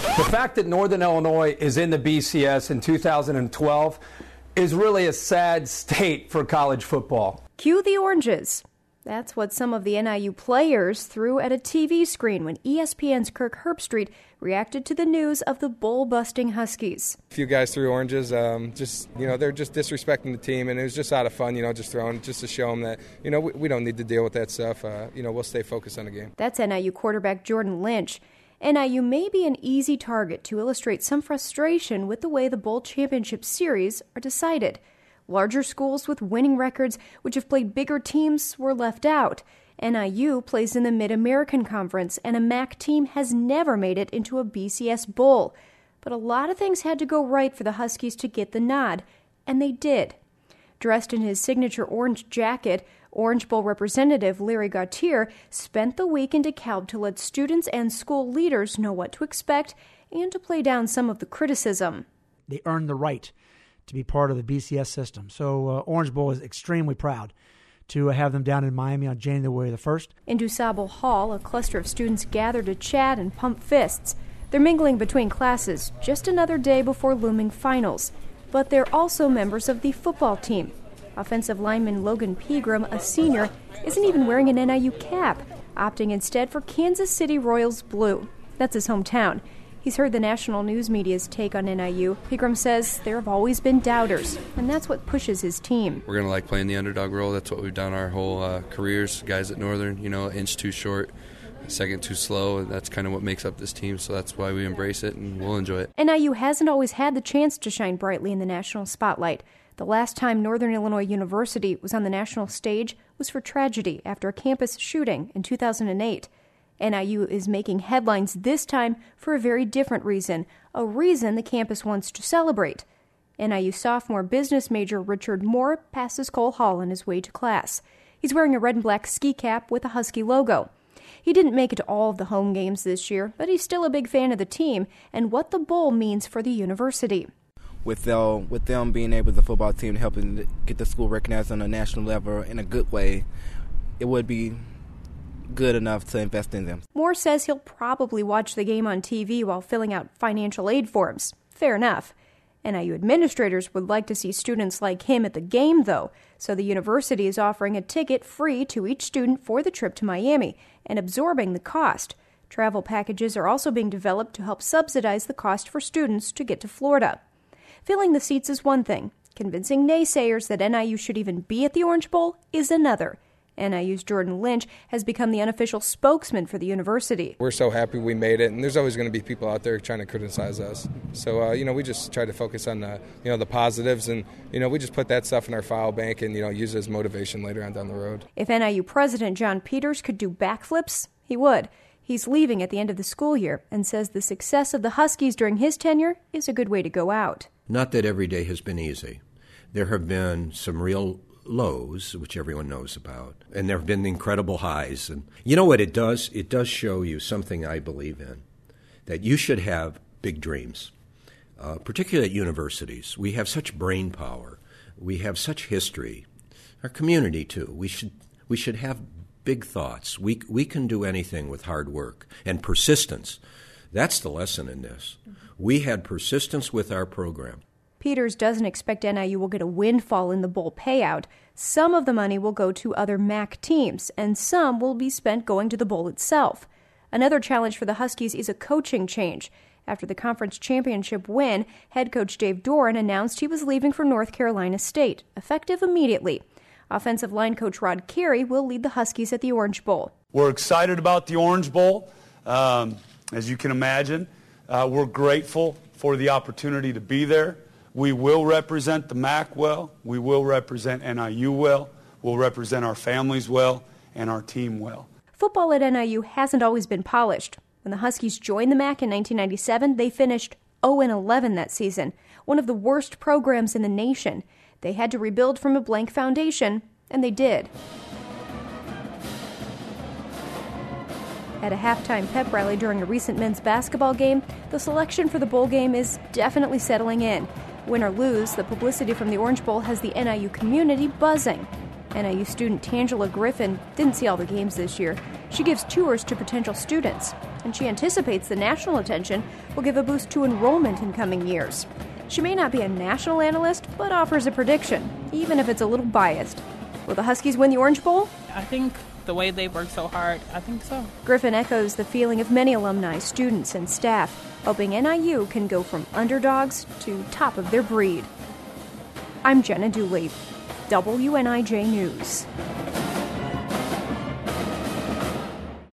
The fact that Northern Illinois is in the BCS in 2012 is really a sad state for college football. Cue the oranges. That's what some of the NIU players threw at a TV screen when ESPN's Kirk Herbstreit reacted to the news of the bowl-busting Huskies. A few guys threw oranges, they're just disrespecting the team, and it was just out of fun, just throwing, just to show them that, we don't need to deal with that stuff. We'll stay focused on the game. That's NIU quarterback Jordan Lynch. NIU may be an easy target to illustrate some frustration with the way the Bowl Championship Series are decided. Larger schools with winning records, which have played bigger teams, were left out. NIU plays in the Mid-American Conference, and a MAC team has never made it into a BCS Bowl. But a lot of things had to go right for the Huskies to get the nod, and they did. Dressed in his signature orange jacket, Orange Bowl representative Larry Gautier spent the week in DeKalb to let students and school leaders know what to expect and to play down some of the criticism. They earned the right to be part of the BCS system. So Orange Bowl is extremely proud to have them down in Miami on January the 1st. In DuSable Hall, a cluster of students gather to chat and pump fists. They're mingling between classes, just another day before looming finals. But they're also members of the football team. Offensive lineman Logan Pegram, a senior, isn't even wearing an NIU cap, opting instead for Kansas City Royals blue. That's his hometown. He's heard the national news media's take on NIU. Pegram says there have always been doubters, and that's what pushes his team. We're going to like playing the underdog role. That's what we've done our whole careers. Guys at Northern, an inch too short, a second too slow, and that's kind of what makes up this team, so that's why we embrace it, and we'll enjoy it. NIU hasn't always had the chance to shine brightly in the national spotlight. The last time Northern Illinois University was on the national stage was for tragedy after a campus shooting in 2008. NIU is making headlines this time for a very different reason, a reason the campus wants to celebrate. NIU sophomore business major Richard Moore passes Cole Hall on his way to class. He's wearing a red and black ski cap with a Husky logo. He didn't make it to all of the home games this year, but he's still a big fan of the team and what the bowl means for the university. With them being able, the football team, helping get the school recognized on a national level in a good way, it would be good enough to invest in them. Moore says he'll probably watch the game on TV while filling out financial aid forms. Fair enough. NIU administrators would like to see students like him at the game, though, so the university is offering a ticket free to each student for the trip to Miami and absorbing the cost. Travel packages are also being developed to help subsidize the cost for students to get to Florida. Filling the seats is one thing. Convincing naysayers that NIU should even be at the Orange Bowl is another. NIU's Jordan Lynch has become the unofficial spokesman for the university. We're so happy we made it, and there's always going to be people out there trying to criticize us. So, we just try to focus on the positives, and, we just put that stuff in our file bank and, use it as motivation later on down the road. If NIU President John Peters could do backflips, he would. He's leaving at the end of the school year and says the success of the Huskies during his tenure is a good way to go out. Not that every day has been easy. There have been some real lows, which everyone knows about, and there have been incredible highs. And you know what it does? It does show you something I believe in, that you should have big dreams, particularly at universities. We have such brain power. We have such history. Our community, too. We should have big thoughts. We can do anything with hard work and persistence. That's the lesson in this. We had persistence with our program. Peters doesn't expect NIU will get a windfall in the bowl payout. Some of the money will go to other MAC teams, and some will be spent going to the bowl itself. Another challenge for the Huskies is a coaching change. After the conference championship win, head coach Dave Doran announced he was leaving for North Carolina State, effective immediately. Offensive line coach Rod Carey will lead the Huskies at the Orange Bowl. We're excited about the Orange Bowl. As you can imagine, we're grateful for the opportunity to be there. We will represent the MAC well. We will represent NIU well. We'll represent our families well and our team well. Football at NIU hasn't always been polished. When the Huskies joined the MAC in 1997, they finished 0-11 that season, one of the worst programs in the nation. They had to rebuild from a blank foundation, and they did. At a halftime pep rally during a recent men's basketball game, the selection for the bowl game is definitely settling in. Win or lose, the publicity from the Orange Bowl has the NIU community buzzing. NIU student Tangela Griffin didn't see all the games this year. She gives tours to potential students, and she anticipates the national attention will give a boost to enrollment in coming years. She may not be a national analyst, but offers a prediction, even if it's a little biased. Will the Huskies win the Orange Bowl? I think the way they work so hard, I think so. Griffin echoes the feeling of many alumni, students, and staff, hoping NIU can go from underdogs to top of their breed. I'm Jenna Dooley, WNIJ News.